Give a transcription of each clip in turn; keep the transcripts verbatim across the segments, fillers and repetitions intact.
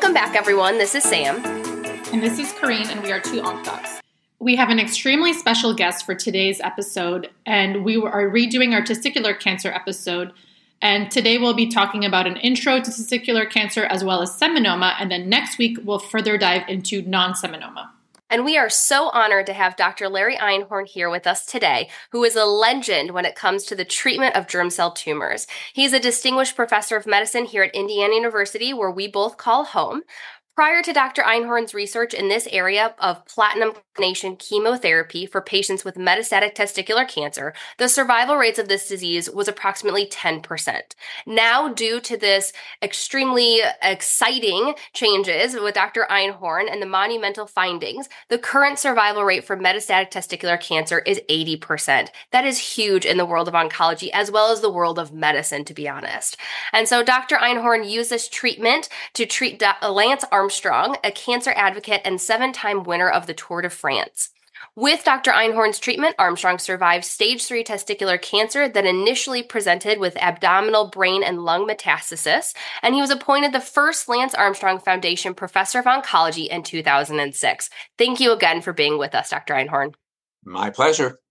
Welcome back, everyone. This is Sam. And this is Corrine, and we are two Onc Docs. We have an extremely special guest for today's episode, and we are redoing our testicular cancer episode. And today we'll be talking about an intro to testicular cancer as well as seminoma, and then next week we'll further dive into non-seminoma. And we are so honored to have Doctor Larry Einhorn here with us today, who is a legend when it comes to the treatment of germ cell tumors. He's a distinguished professor of medicine here at Indiana University, where we both call home. Prior to Doctor Einhorn's research in this area of platinum combination chemotherapy for patients with metastatic testicular cancer, the survival rates of this disease was approximately ten percent. Now, due to this extremely exciting changes with Doctor Einhorn and the monumental findings, the current survival rate for metastatic testicular cancer is eighty percent. That is huge in the world of oncology as well as the world of medicine, to be honest. And so Doctor Einhorn used this treatment to treat Lance Armstrong, Armstrong, a cancer advocate and seven-time winner of the Tour de France. With Doctor Einhorn's treatment, Armstrong survived stage three testicular cancer that initially presented with abdominal, brain, and lung metastasis, and he was appointed the first Lance Armstrong Foundation Professor of Oncology in two thousand six. Thank you again for being with us, Doctor Einhorn. My pleasure.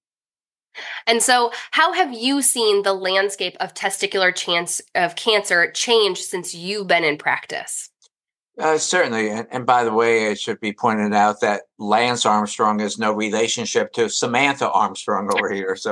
And so, how have you seen the landscape of testicular chance of cancer change since you've been in practice? Uh, certainly. And, and by the way, it should be pointed out that Lance Armstrong is no relationship to Samantha Armstrong over here. So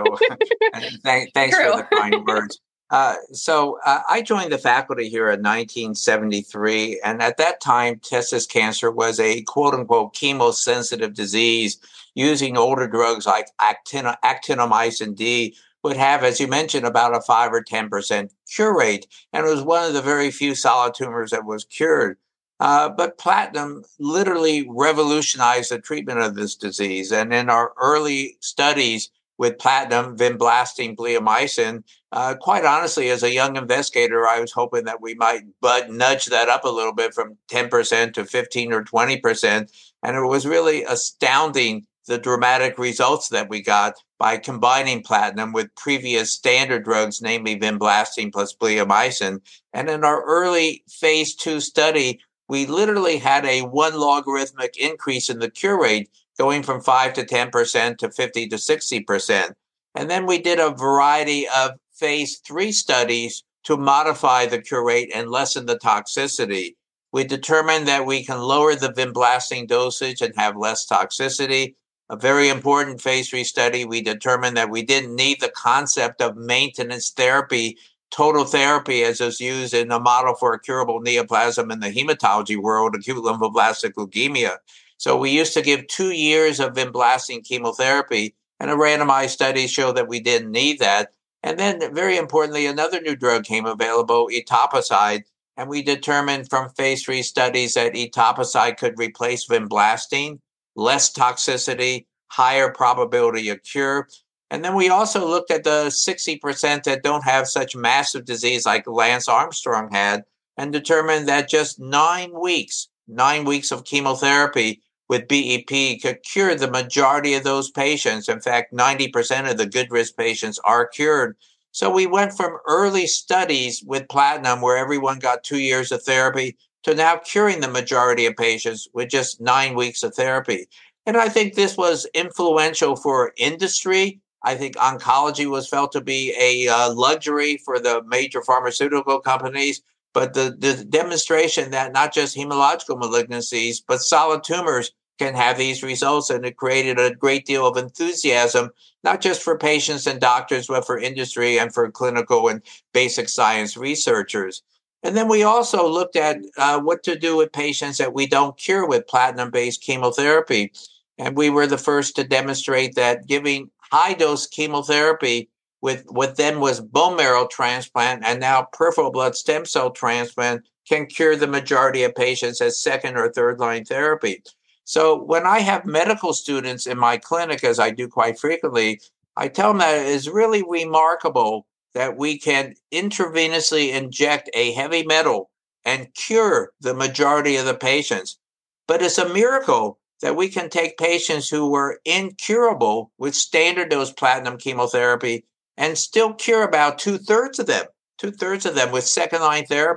th- thanks True. for the kind words. Uh, so uh, I joined the faculty here in nineteen seventy-three. And at that time, testis cancer was a quote unquote chemosensitive disease. Using older drugs like actin- actinomycin D would have, as you mentioned, about a five or ten percent cure rate. And it was one of the very few solid tumors that was cured. Uh, but platinum literally revolutionized the treatment of this disease. And in our early studies with platinum, vinblastine, bleomycin, uh, quite honestly, as a young investigator, I was hoping that we might but nudge that up a little bit from ten percent to fifteen or twenty percent. And it was really astounding the dramatic results that we got by combining platinum with previous standard drugs, namely vinblastine plus bleomycin. And in our early phase two study, we literally had a one logarithmic increase in the cure rate, going from five to ten percent to fifty to sixty percent. And then we did a variety of phase three studies to modify the cure rate and lessen the toxicity. We determined that we can lower the vinblastine dosage and have less toxicity. A very important phase three study, we determined that we didn't need the concept of maintenance therapy, total therapy, as is used in a model for a curable neoplasm in the hematology world, acute lymphoblastic leukemia. So we used to give two years of vinblastine chemotherapy, and a randomized study showed that we didn't need that. And then, very importantly, another new drug came available, etoposide, and we determined from phase three studies that etoposide could replace vinblastine, less toxicity, higher probability of cure. And then we also looked at the sixty percent that don't have such massive disease like Lance Armstrong had, and determined that just nine weeks, nine weeks of chemotherapy with B E P could cure the majority of those patients. In fact, ninety percent of the good risk patients are cured. So we went from early studies with platinum where everyone got two years of therapy to now curing the majority of patients with just nine weeks of therapy. And I think this was influential for industry. I think oncology was felt to be a uh, luxury for the major pharmaceutical companies, but the, the demonstration that not just hematological malignancies, but solid tumors can have these results, and it created a great deal of enthusiasm, not just for patients and doctors, but for industry and for clinical and basic science researchers. And then we also looked at uh, what to do with patients that we don't cure with platinum-based chemotherapy. And we were the first to demonstrate that giving high-dose chemotherapy with what then was bone marrow transplant and now peripheral blood stem cell transplant can cure the majority of patients as second or third line therapy. So when I have medical students in my clinic, as I do quite frequently, I tell them that it is really remarkable that we can intravenously inject a heavy metal and cure the majority of the patients. But it's a miracle that we can take patients who were incurable with standard dose platinum chemotherapy and still cure about two-thirds of them, two-thirds of them with second-line therapy.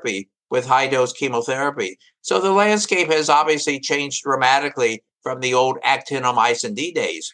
with high-dose chemotherapy. So the landscape has obviously changed dramatically from the old actinomycin D days.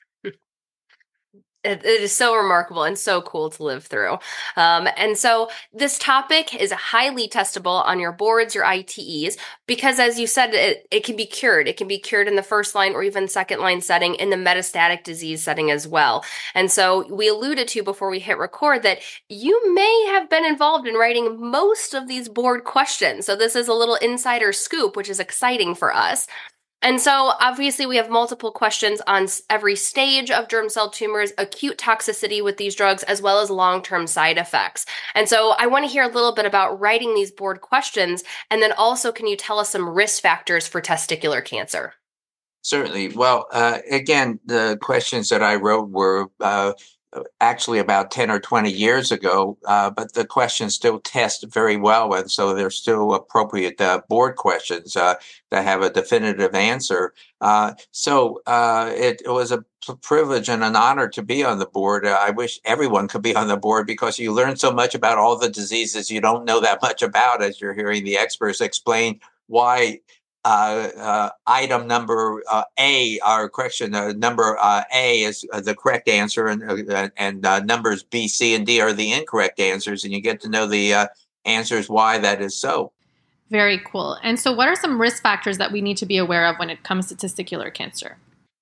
It, it is so remarkable and so cool to live through. Um, and so this topic is highly testable on your boards, your I T Es, because as you said, it, it can be cured. It can be cured in the first line or even second line setting in the metastatic disease setting as well. And so we alluded to before we hit record that you may have been involved in writing most of these board questions. So this is a little insider scoop, which is exciting for us. And so obviously we have multiple questions on every stage of germ cell tumors, acute toxicity with these drugs, as well as long-term side effects. And so I want to hear a little bit about writing these board questions. And then also, can you tell us some risk factors for testicular cancer? Certainly. Well, uh, again, the questions that I wrote were uh, actually about ten or twenty years ago, uh, but the questions still test very well. And so they're still appropriate uh, board questions uh, that have a definitive answer. Uh, so uh, it, it was a privilege and an honor to be on the board. Uh, I wish everyone could be on the board because you learn so much about all the diseases you don't know that much about as you're hearing the experts explain why Uh, uh, item number uh, A, or correction, uh, number uh, A is uh, the correct answer, and uh, and uh, numbers B, C, and D are the incorrect answers, and you get to know the uh, answers why that is so. Very cool. And so what are some risk factors that we need to be aware of when it comes to testicular cancer?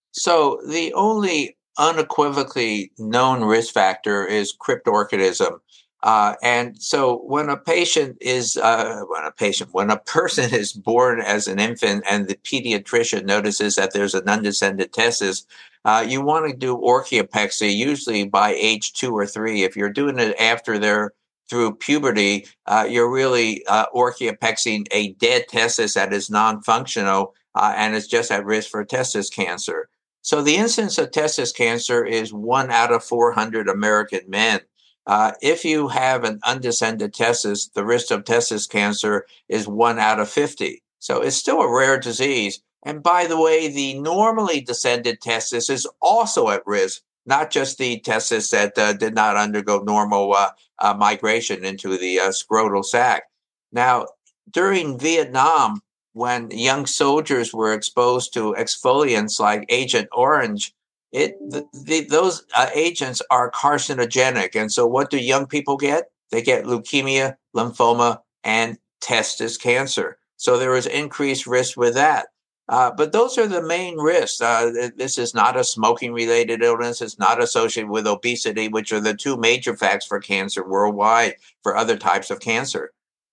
So the only unequivocally known risk factor is cryptorchidism. Uh, and so when a patient is, uh, when a patient, when a person is born as an infant and the pediatrician notices that there's an undescended testis, uh, you want to do orchiopexy usually by age two or three. If you're doing it after they're through puberty, uh, you're really uh, orchiopexing a dead testis that is non-functional uh, and is just at risk for testis cancer. So the incidence of testis cancer is one out of four hundred American men. Uh, if you have an undescended testis, the risk of testis cancer is one out of fifty. So it's still a rare disease. And by the way, the normally descended testis is also at risk, not just the testis that uh, did not undergo normal uh, uh, migration into the uh, scrotal sac. Now, during Vietnam, when young soldiers were exposed to exfoliants like Agent Orange, It the, the, those uh, agents are carcinogenic. And so what do young people get? They get leukemia, lymphoma, and testis cancer. So there is increased risk with that. Uh, but those are the main risks. Uh, this is not a smoking-related illness. It's not associated with obesity, which are the two major factors for cancer worldwide for other types of cancer.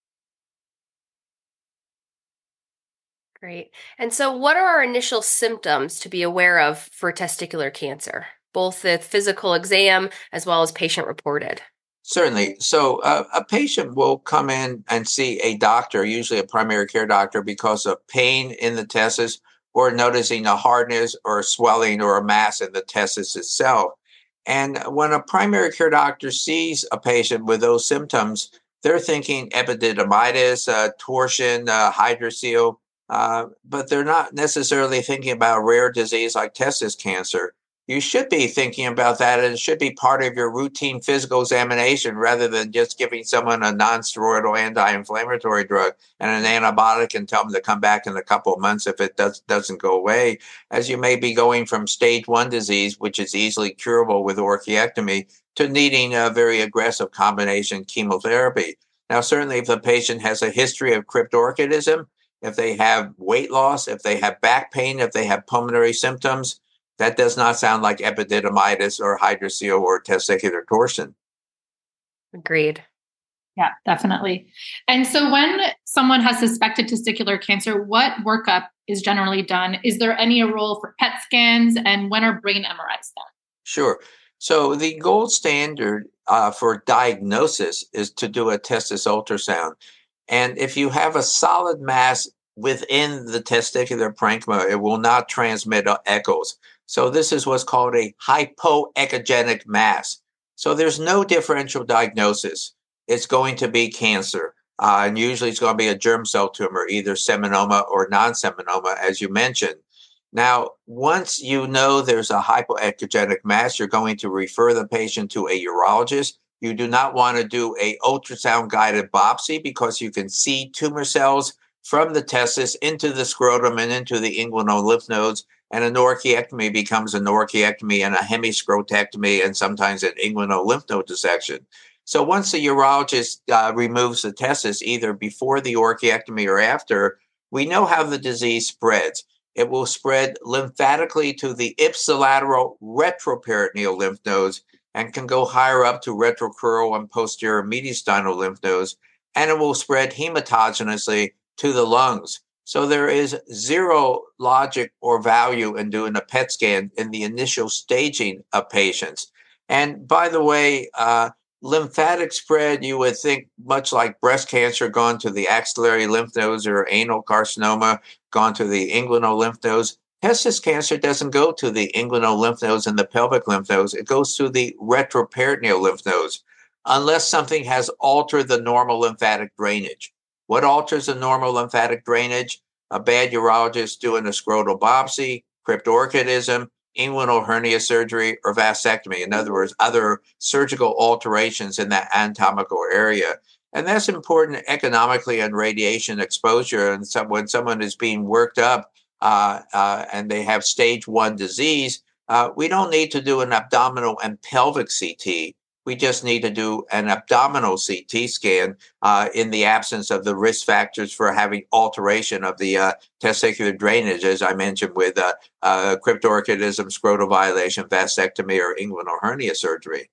Great. And so what are our initial symptoms to be aware of for testicular cancer, both the physical exam as well as patient reported? Certainly. So uh, a patient will come in and see a doctor, usually a primary care doctor, because of pain in the testis or noticing a hardness or a swelling or a mass in the testis itself. And when a primary care doctor sees a patient with those symptoms, they're thinking epididymitis, uh, torsion, uh, hydrocele, Uh, but they're not necessarily thinking about a rare disease like testis cancer. You should be thinking about that, and it should be part of your routine physical examination rather than just giving someone a non-steroidal anti-inflammatory drug and an antibiotic and tell them to come back in a couple of months if it does, doesn't go away, as you may be going from stage one disease, which is easily curable with orchiectomy, to needing a very aggressive combination chemotherapy. Now, certainly if the patient has a history of cryptorchidism, if they have weight loss, if they have back pain, if they have pulmonary symptoms, that does not sound like epididymitis or hydrocele or testicular torsion. Agreed. Yeah, definitely. And so when someone has suspected testicular cancer, what workup is generally done? Is there any role for P E T scans, and when are brain M R Is done? Sure. So the gold standard uh, for diagnosis is to do a testis ultrasound. And if you have a solid mass within the testicular parenchyma, it will not transmit echoes. So this is what's called a hypoechogenic mass. So there's no differential diagnosis. It's going to be cancer. Uh, and usually it's going to be a germ cell tumor, either seminoma or non-seminoma, as you mentioned. Now, once you know there's a hypoechogenic mass, you're going to refer the patient to a urologist. You do not want to do a ultrasound-guided biopsy because you can see tumor cells from the testis into the scrotum and into the inguinal lymph nodes, and an orchiectomy becomes an orchiectomy and a hemiscrotectomy and sometimes an inguinal lymph node dissection. So once the urologist uh, removes the testis, either before the orchiectomy or after, we know how the disease spreads. It will spread lymphatically to the ipsilateral retroperitoneal lymph nodes and can go higher up to retrocrural and posterior mediastinal lymph nodes, and it will spread hematogenously to the lungs. So there is zero logic or value in doing a P E T scan in the initial staging of patients. And by the way, uh, lymphatic spread, you would think much like breast cancer gone to the axillary lymph nodes or anal carcinoma gone to the inguinal lymph nodes. Testis cancer doesn't go to the inguinal lymph nodes and the pelvic lymph nodes. It goes to the retroperitoneal lymph nodes, unless something has altered the normal lymphatic drainage. What alters the normal lymphatic drainage? A bad urologist doing a scrotal biopsy, cryptorchidism, inguinal hernia surgery, or vasectomy. In other words, other surgical alterations in that anatomical area. And that's important economically and radiation exposure. And some, when someone is being worked up uh, uh, and they have stage one disease, uh, we don't need to do an abdominal and pelvic C T. We just need to do an abdominal C T scan uh, in the absence of the risk factors for having alteration of the uh, testicular drainage, as I mentioned, with uh, uh, cryptorchidism, scrotal violation, vasectomy, or inguinal hernia surgery.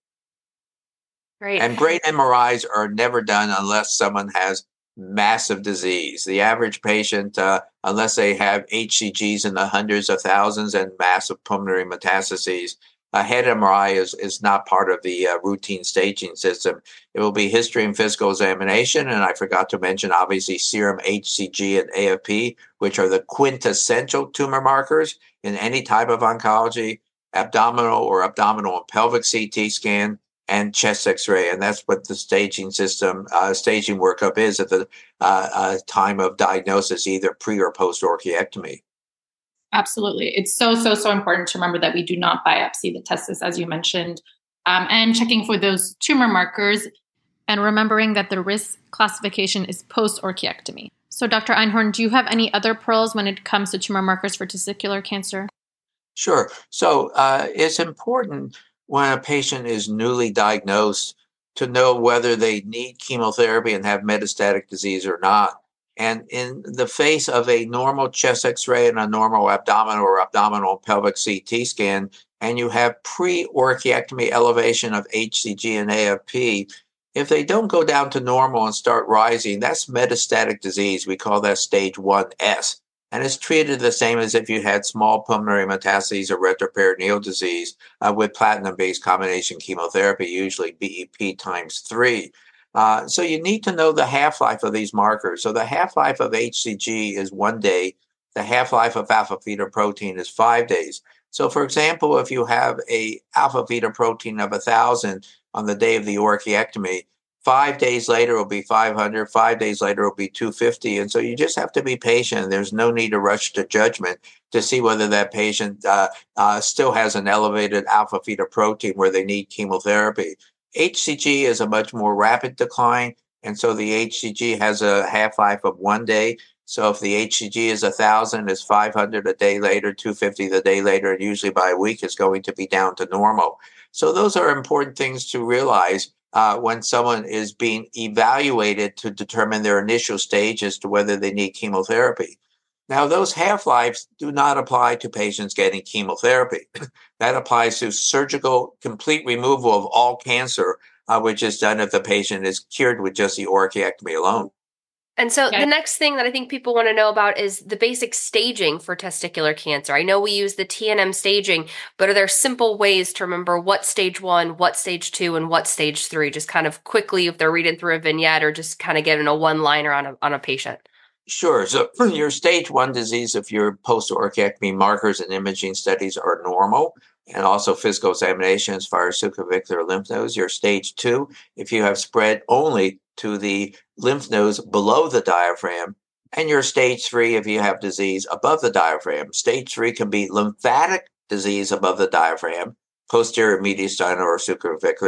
Great. And great M R Is are never done unless someone has massive disease. The average patient, uh, unless they have H C Gs in the hundreds of thousands and massive pulmonary metastases, a head M R I is, is not part of the uh, routine staging system. It will be history and physical examination. And I forgot to mention, obviously, serum H C G and A F P, which are the quintessential tumor markers in any type of oncology, abdominal or abdominal and pelvic C T scan, and chest X-ray. And that's what the staging system, uh, staging workup is at the uh, uh, time of diagnosis, either pre or post orchiectomy. Absolutely. It's so, so, so important to remember that we do not biopsy the testis, as you mentioned, um, and checking for those tumor markers and remembering that the risk classification is post-orchiectomy. So Doctor Einhorn, do you have any other pearls when it comes to tumor markers for testicular cancer? Sure. So uh, it's important when a patient is newly diagnosed to know whether they need chemotherapy and have metastatic disease or not. And in the face of a normal chest X-ray and a normal abdominal or abdominal pelvic C T scan, and you have pre-orchiectomy elevation of H C G and A F P, if they don't go down to normal and start rising, that's metastatic disease. We call that stage one S. And it's treated the same as if you had small pulmonary metastases or retroperitoneal disease uh, with platinum-based combination chemotherapy, usually B E P times three. Uh, so you need to know the half-life of these markers. So the half-life of H C G is one day. The half-life of alpha-fetoprotein is five days. So, for example, if you have a alpha-fetoprotein of one thousand on the day of the orchiectomy, five days later it will be five hundred, five days later it will be two hundred fifty. And so you just have to be patient. There's no need to rush to judgment to see whether that patient uh, uh, still has an elevated alpha-fetoprotein where they need chemotherapy. H C G is a much more rapid decline, and so the H C G has a half-life of one day. So if the H C G is one thousand, it's five hundred a day later, two hundred fifty the day later, and usually by a week it's going to be down to normal. So those are important things to realize uh, when someone is being evaluated to determine their initial stage as to whether they need chemotherapy. Now, those half-lives do not apply to patients getting chemotherapy. That applies to surgical complete removal of all cancer, uh, which is done if the patient is cured with just the orchiectomy alone. And so Okay. the next thing that I think people want to know about is the basic staging for testicular cancer. I know we use the T N M staging, but are there simple ways to remember what stage one, what stage two, and what stage three? Just kind of quickly if they're reading through a vignette or just kind of getting a one-liner on a, on a patient. Sure. So for your stage one disease, if your post-orchiectomy markers and imaging studies are normal, and also physical examination as far as supravicular lymph nodes, your stage two, if you have spread only to the lymph nodes below the diaphragm, and your stage three, if you have disease above the diaphragm. Stage three can be lymphatic disease above the diaphragm, posterior mediastinal or supravicular,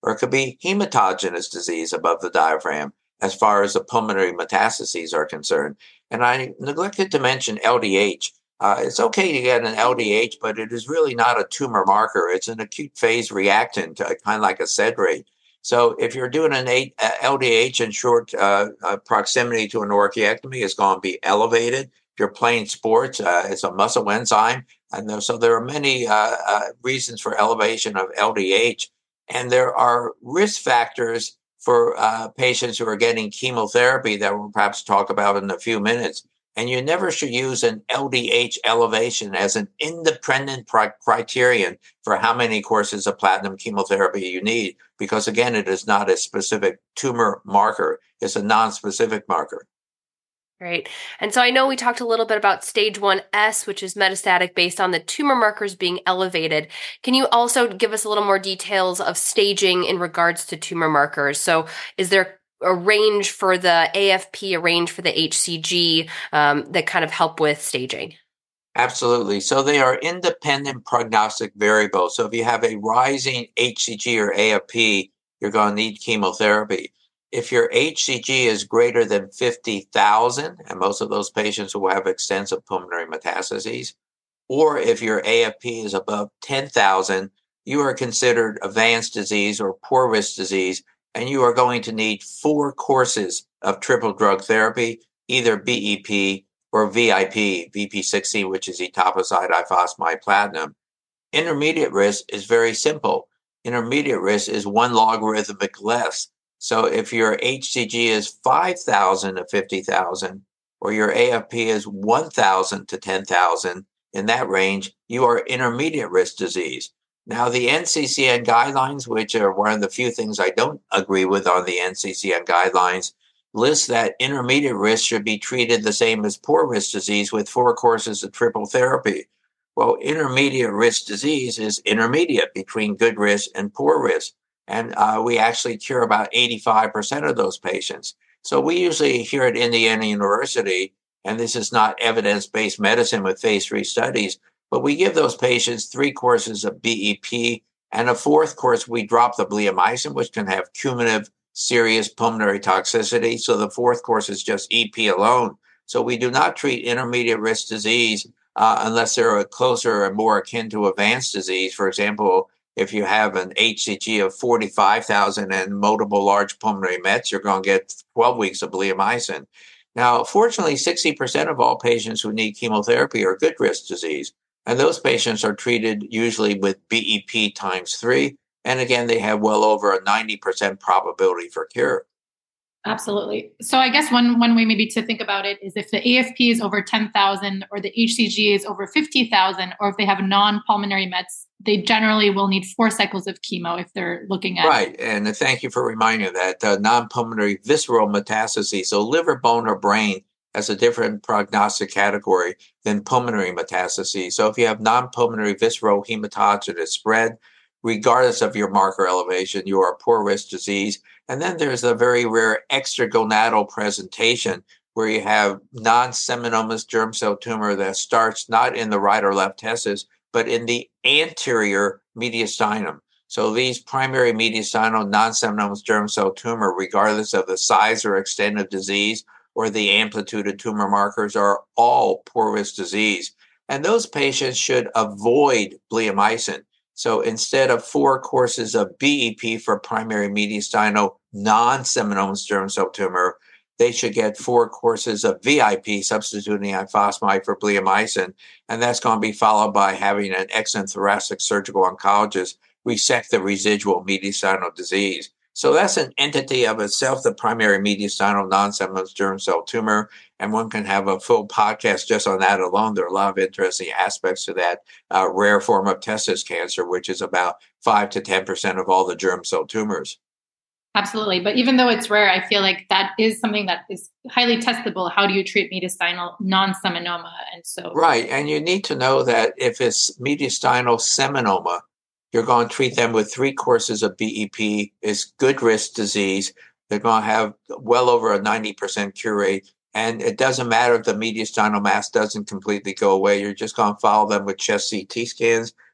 or it could be hematogenous disease above the diaphragm as far as the pulmonary metastases are concerned. And I neglected to mention L D H. Uh, it's okay to get an L D H, but it is really not a tumor marker. It's an acute phase reactant, uh, kind of like a SED rate. So if you're doing an eight, uh, L D H in short uh, uh, proximity to an orchiectomy, it's going to be elevated. If you're playing sports, uh, it's a muscle enzyme. And there, so there are many uh, uh, reasons for elevation of L D H. And there are risk factors for uh, patients who are getting chemotherapy that we'll perhaps talk about in a few minutes. And you never should use an L D H elevation as an independent pri- criterion for how many courses of platinum chemotherapy you need, because again, it is not a specific tumor marker. It's a non-specific marker. Right. And so I know we talked a little bit about stage one S, which is metastatic based on the tumor markers being elevated. Can you also give us a little more details of staging in regards to tumor markers? So is there a range for the A F P, a range for the H C G um, that kind of help with staging? Absolutely. So they are independent prognostic variables. So if you have a rising H C G or A F P, you're going to need chemotherapy. If your H C G is greater than fifty thousand, and most of those patients will have extensive pulmonary metastases, or if your A F P is above ten thousand, you are considered advanced disease or poor risk disease, and you are going to need four courses of triple drug therapy, either B E P or V I P, V P sixteen, which is etoposide ifosfamide platinum. Intermediate risk is very simple. Intermediate risk is one logarithmic less. So if your H C G is five thousand to fifty thousand, or your A F P is one thousand to ten thousand, in that range, you are intermediate risk disease. Now, the N C C N guidelines, which are one of the few things I don't agree with on the N C C N guidelines, list that intermediate risk should be treated the same as poor risk disease with four courses of triple therapy. Well, intermediate risk disease is intermediate between good risk and poor risk. And uh, we actually cure about eighty-five percent of those patients. So we usually here at Indiana University, and this is not evidence-based medicine with phase three studies, but we give those patients three courses of B E P, and a fourth course, we drop the bleomycin, which can have cumulative serious pulmonary toxicity. So the fourth course is just E P alone. So we do not treat intermediate risk disease uh, unless they're closer and more akin to advanced disease. For example, if you have an H C G of forty-five thousand and multiple large pulmonary mets, you're going to get twelve weeks of bleomycin. Now, fortunately, sixty percent of all patients who need chemotherapy are good risk disease. And those patients are treated usually with B E P times three. And again, they have well over a ninety percent probability for cure. Absolutely. So I guess one, one way maybe to think about it is if the A F P is over ten thousand or the H C G is over fifty thousand, or if they have non-pulmonary mets, they generally will need four cycles of chemo if they're looking at. Right. And thank you for reminding me that uh, non-pulmonary visceral metastases, so liver, bone, or brain, has a different prognostic category than pulmonary metastases. So if you have non-pulmonary visceral hematogenous spread, regardless of your marker elevation, you are a poor risk disease. And then there's a very rare extragonadal presentation where you have non-seminomatous germ cell tumor that starts not in the right or left testis, but in the anterior mediastinum. So these primary mediastinal non-seminomatous germ cell tumor, regardless of the size or extent of disease or the amplitude of tumor markers, are all poor risk disease. And those patients should avoid bleomycin. So instead of four courses of B E P for primary mediastinal non-seminomatous germ cell tumor, they should get four courses of V I P, substituting ifosfamide for bleomycin. And that's going to be followed by having an exothoracic surgical oncologist resect the residual mediastinal disease. So that's an entity of itself, the primary mediastinal non-seminomatous germ cell tumor. And one can have a full podcast just on that alone. There are a lot of interesting aspects to that uh, rare form of testis cancer, which is about five to ten percent of all the germ cell tumors. Absolutely. But even though it's rare, I feel like that is something that is highly testable. How do you treat mediastinal non-seminoma? And so, right. And you need to know that if it's mediastinal seminoma, you're going to treat them with three courses of B E P. It's good risk disease. They're going to have well over a ninety percent cure rate. And it doesn't matter if the mediastinal mass doesn't completely go away. You're just going to follow them with chest C T scans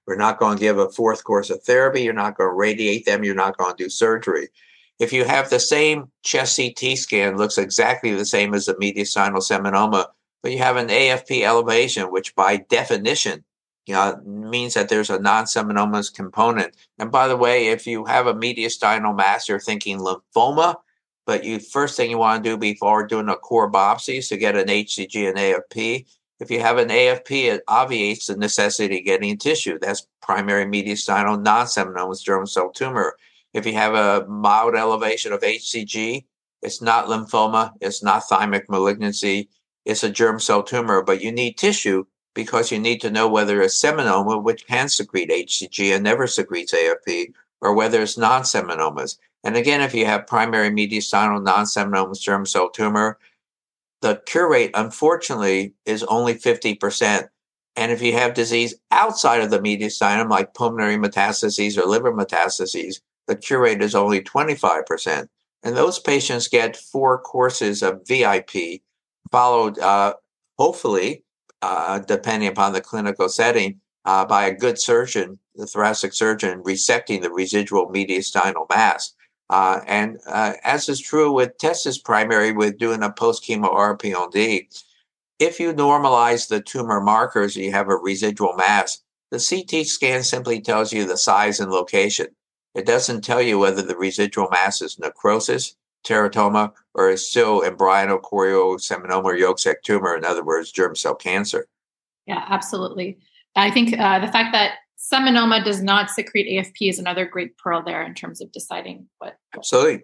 We're not going to give a fourth course of therapy. You're not going to radiate them. You're not going to do surgery. If you have the same chest C T scan, looks exactly the same as a mediastinal seminoma, but you have an A F P elevation, which by definition, you know, means that there's a non-seminomas component. And by the way, if you have a mediastinal mass, you're thinking lymphoma, but you first thing you want to do before doing a core biopsy is to get an H C G and A F P. If you have an A F P, it obviates the necessity of getting tissue. That's primary mediastinal non-seminomas germ cell tumor. If you have a mild elevation of H C G, it's not lymphoma, it's not thymic malignancy, it's a germ cell tumor, but you need tissue because you need to know whether it's seminoma, which can secrete H C G and never secretes A F P, or whether it's non-seminomas. And again, if you have primary mediastinal non-seminomas germ cell tumor, the cure rate, unfortunately, is only fifty percent. And if you have disease outside of the mediastinum, like pulmonary metastases or liver metastases, the cure rate is only twenty-five percent. And those patients get four courses of V I P, followed, uh, hopefully, uh, depending upon the clinical setting, uh, by a good surgeon, the thoracic surgeon, resecting the residual mediastinal mass. Uh, and uh, as is true with testis primary, with doing a post-chemo R P L D, if you normalize the tumor markers, you have a residual mass. The C T scan simply tells you the size and location. It doesn't tell you whether the residual mass is necrosis, teratoma, or is still embryonal chorioseminoma or yolk sac tumor, in other words, germ cell cancer. Yeah, absolutely. I think uh, the fact that seminoma does not secrete A F P is another great pearl there in terms of deciding what. Absolutely.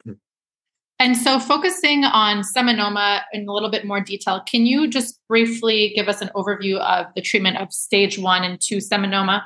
And so focusing on seminoma in a little bit more detail, can you just briefly give us an overview of the treatment of stage one and two seminoma?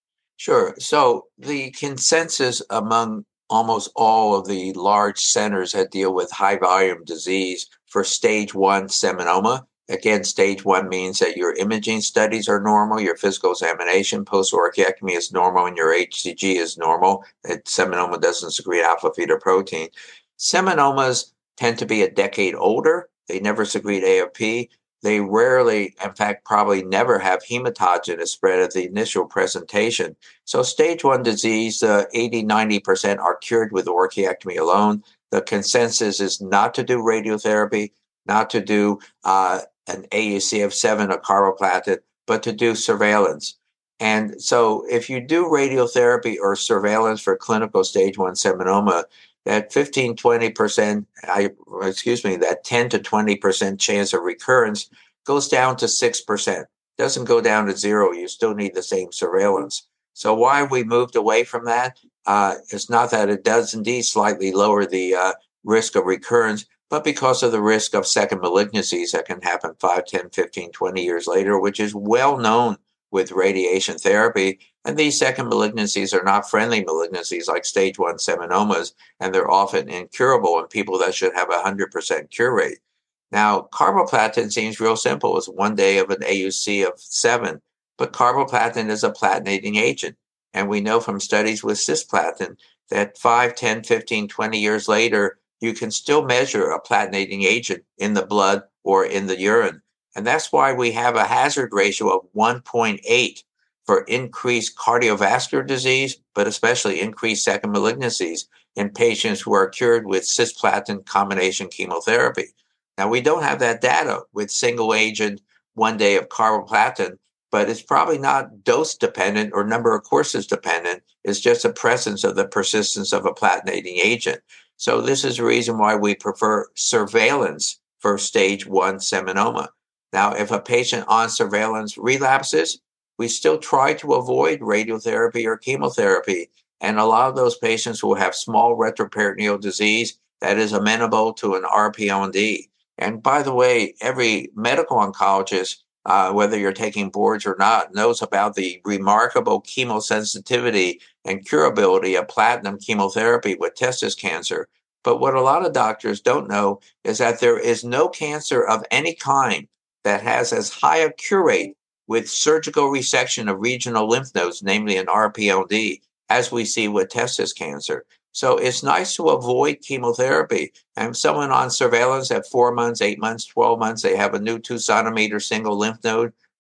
Sure. So the consensus among almost all of the large centers that deal with high volume disease for stage one seminoma, again, stage one means that your imaging studies are normal, your physical examination post-orchiectomy is normal, and your H C G is normal. That seminoma doesn't secrete alpha-fetoprotein. Seminomas tend to be a decade older. They never secrete A F P. They rarely, in fact, probably never have hematogenous spread at the initial presentation. So stage one disease, uh, eighty, ninety percent are cured with orchiectomy alone. The consensus is not to do radiotherapy, not to do uh, an A U C of seven, a carboplatin, but to do surveillance. And so if you do radiotherapy or surveillance for clinical stage one seminoma, that fifteen, twenty percent, I, excuse me, that ten to twenty percent chance of recurrence goes down to six percent. Doesn't go down to zero. You still need the same surveillance. So why we moved away from that? Uh, it's not that it does indeed slightly lower the uh, risk of recurrence, but because of the risk of second malignancies that can happen five, ten, fifteen, twenty years later, which is well known with radiation therapy. And these second malignancies are not friendly malignancies like stage one seminomas, and they're often incurable in people that should have a one hundred percent cure rate. Now, carboplatin seems real simple. It's one day of an A U C of seven, but carboplatin is a platinating agent. And we know from studies with cisplatin that five, ten, fifteen, twenty years later, you can still measure a platinating agent in the blood or in the urine. And that's why we have a hazard ratio of one point eight for increased cardiovascular disease, but especially increased second malignancies in patients who are cured with cisplatin combination chemotherapy. Now, we don't have that data with single agent one day of carboplatin, but it's probably not dose dependent or number of courses dependent. It's just the presence of the persistence of a platinating agent. So this is the reason why we prefer surveillance for stage one seminoma. Now, if a patient on surveillance relapses, we still try to avoid radiotherapy or chemotherapy. And a lot of those patients will have small retroperitoneal disease that is amenable to an R P L D. And by the way, every medical oncologist, uh, whether you're taking boards or not, knows about the remarkable chemosensitivity and curability of platinum chemotherapy with testis cancer. But what a lot of doctors don't know is that there is no cancer of any kind that has as high a cure rate with surgical resection of regional lymph nodes, namely an R P L D, as we see with testis cancer. So it's nice to avoid chemotherapy. And someone on surveillance at four months, eight months, twelve months, they have a new two centimeter single lymph node.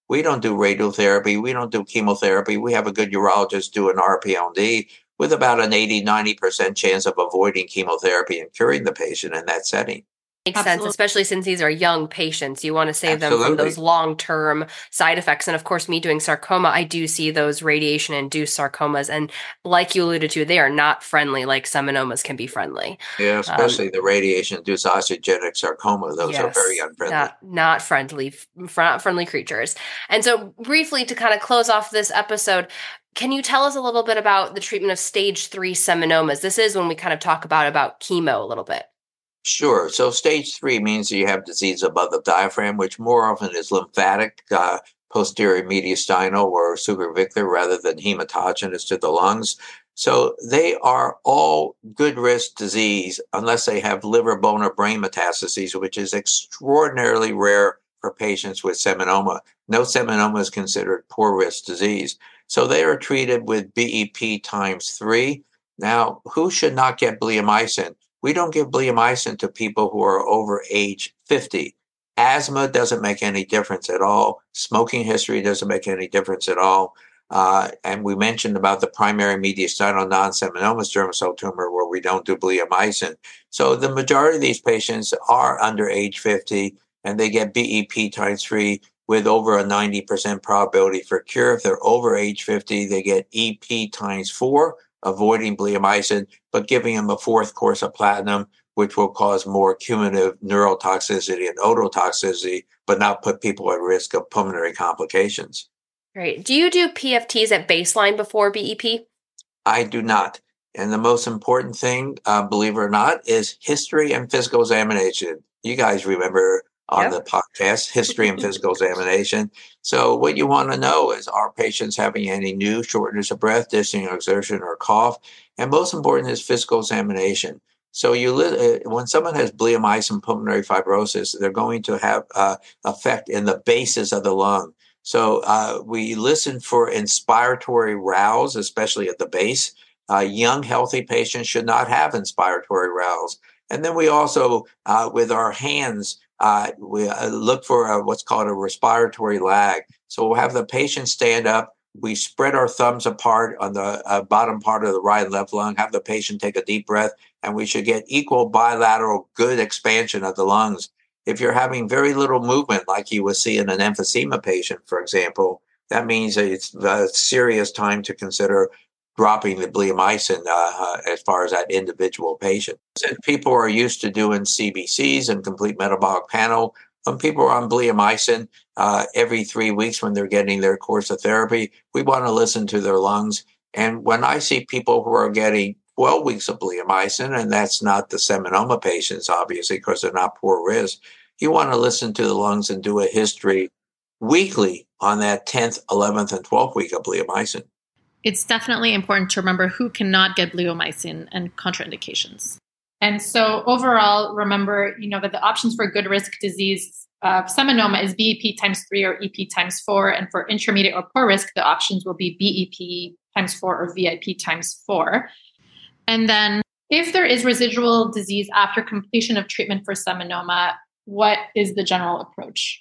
We don't do radiotherapy. We don't do chemotherapy. We have a good urologist do an R P L D with about an eighty, ninety percent chance of avoiding chemotherapy and curing the patient in that setting. Makes Absolutely. sense, especially since these are young patients. You want to save Absolutely. them from those long-term side effects. And of course, me doing sarcoma, I do see those radiation-induced sarcomas. And like you alluded to, they are not friendly like seminomas can be friendly. Yeah, especially um, the radiation-induced osteogenic sarcoma. Those yes, are very unfriendly. Not, not friendly, not friendly creatures. And so briefly, to kind of close off this episode, can you tell us a little bit about the treatment of stage three seminomas? This is when we kind of talk about, about chemo a little bit. Sure. So stage three means that you have disease above the diaphragm, which more often is lymphatic, uh, posterior mediastinal or supravicular rather than hematogenous to the lungs. So they are all good risk disease unless they have liver, bone, or brain metastases, which is extraordinarily rare for patients with seminoma. No seminoma is considered poor risk disease. So they are treated with B E P times three. Now, who should not get bleomycin? We don't give bleomycin to people who are over age fifty. Asthma doesn't make any difference at all. Smoking history doesn't make any difference at all. Uh, and we mentioned about the primary mediastinal non-seminomatous germ cell tumor where we don't do bleomycin. So the majority of these patients are under age fifty, and they get B E P times three with over a ninety percent probability for cure. If they're over age fifty, they get E P times four, avoiding bleomycin, but giving them a fourth course of platinum, which will cause more cumulative neurotoxicity and ototoxicity, but not put people at risk of pulmonary complications. Great. Do you do P F Ts at baseline before B E P? I do not. And the most important thing, uh, believe it or not, is history and physical examination. You guys remember on yep. the podcast, history and physical examination. So what you want to know is, are patients having any new shortness of breath, dyspnea, exertion, or cough? And most important is physical examination. So you li- when someone has bleomycin pulmonary fibrosis, they're going to have uh, effect in the bases of the lung. So uh, we listen for inspiratory rows, especially at the base. Uh, young, healthy patients should not have inspiratory rows. And then we also, uh, with our hands, Uh, we uh, look for a, what's called a respiratory lag. So we'll have the patient stand up. We spread our thumbs apart on the uh, bottom part of the right and left lung, have the patient take a deep breath, and we should get equal bilateral good expansion of the lungs. If you're having very little movement, like you would see in an emphysema patient, for example, that means that it's a serious time to consider dropping the bleomycin uh, uh, as far as that individual patient. Since people are used to doing C B Cs and complete metabolic panel, when people are on bleomycin uh, every three weeks when they're getting their course of therapy, we want to listen to their lungs. And when I see people who are getting twelve weeks of bleomycin, and that's not the seminoma patients, obviously, because they're not poor risk, you want to listen to the lungs and do a history weekly on that tenth, eleventh, and twelfth week of bleomycin. It's definitely important to remember who cannot get bleomycin and contraindications. And so overall, remember, you know, that the options for good risk disease uh, seminoma is B E P times three or E P times four. And for intermediate or poor risk, the options will be B E P times four or V I P times four. And then if there is residual disease after completion of treatment for seminoma, what is the general approach?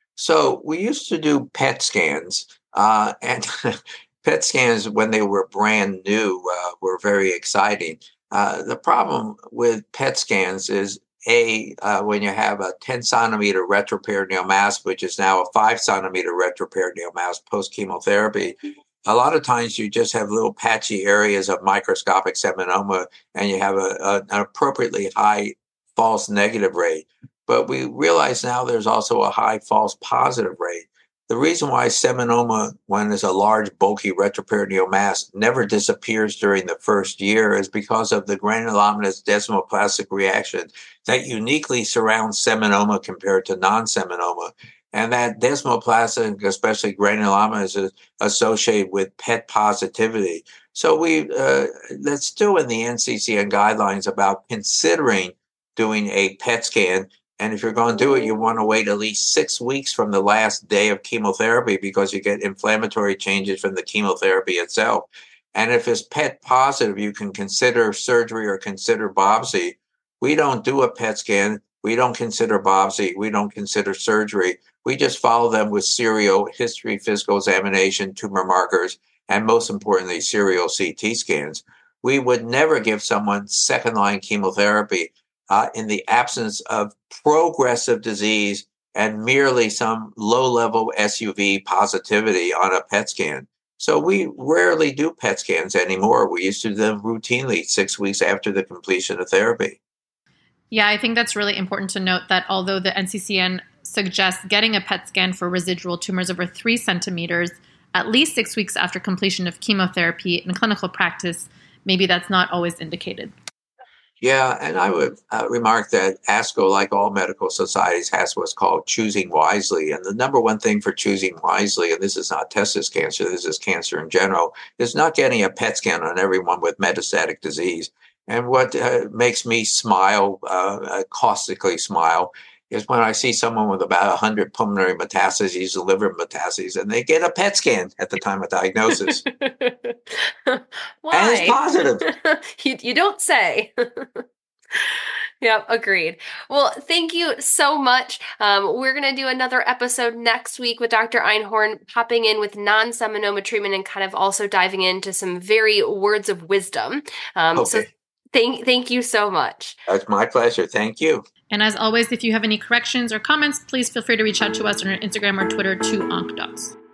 So we used to do P E T scans uh, and P E T scans, when they were brand new, uh, were very exciting. Uh, the problem with P E T scans is, A, uh, when you have a ten centimeter retroperitoneal mass, which is now a five centimeter retroperitoneal mass post-chemotherapy, a lot of times you just have little patchy areas of microscopic seminoma, and you have a, a, an appropriately high false negative rate. But we realize now there's also a high false positive rate. The reason why seminoma, when there's a large, bulky retroperitoneal mass, never disappears during the first year is because of the granulomatous desmoplastic reaction that uniquely surrounds seminoma compared to non-seminoma. And that desmoplastic, especially granulomatous, is associated with P E T positivity. So we uh, that's still in the N C C N guidelines about considering doing a P E T scan. And if you're going to do it, you want to wait at least six weeks from the last day of chemotherapy because you get inflammatory changes from the chemotherapy itself. And if it's P E T positive, you can consider surgery or consider biopsy. We don't do a P E T scan. We don't consider biopsy. We don't consider surgery. We just follow them with serial history, physical examination, tumor markers, and most importantly, serial C T scans. We would never give someone second-line chemotherapy uh, in the absence of progressive disease and merely some low-level S U V positivity on a P E T scan. So we rarely do P E T scans anymore. We used to do them routinely six weeks after the completion of therapy. Yeah, I think that's really important to note that although the N C C N suggests getting a P E T scan for residual tumors over three centimeters at least six weeks after completion of chemotherapy, in clinical practice, maybe that's not always indicated. Yeah, and I would uh, remark that ASCO, like all medical societies, has what's called choosing wisely. And the number one thing for choosing wisely, and this is not testis cancer, this is cancer in general, is not getting a P E T scan on everyone with metastatic disease. And what uh, makes me smile, uh, caustically smile, is when I see someone with about one hundred pulmonary metastases, liver metastases, and they get a P E T scan at the time of diagnosis. Why? And it's positive. you, you don't say. Yep, agreed. Well, thank you so much. Um, we're going to do another episode next week with Doctor Einhorn popping in with non-seminoma treatment and kind of also diving into some very words of wisdom. Um, okay. So thank, thank you so much. That's my pleasure. Thank you. And as always, if you have any corrections or comments, please feel free to reach out to us on our Instagram or Twitter to OncDocs.